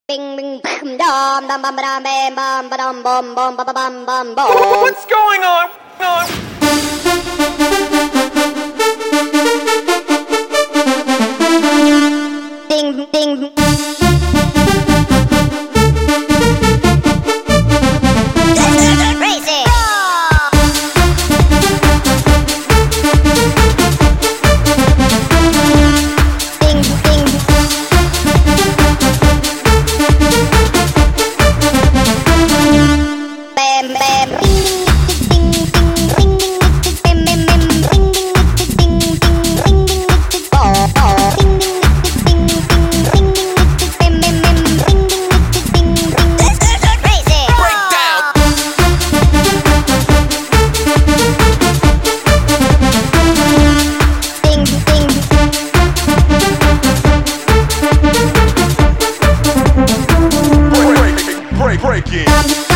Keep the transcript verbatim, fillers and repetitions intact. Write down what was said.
Bing bing bam dum dum bum bam bam bum bum bum bum bum bum bum bum. What's going on? on? Ding ding. Crazy. Ding ding. Bam bam. Ring ding ding ring ding bam bam bam ring ding ding ding ring ding oh oh ding ding ding ding ring ding bam bam bam ring ding ding ring. Crazy. Breakdown. Ding ding. Break, break, break, break it.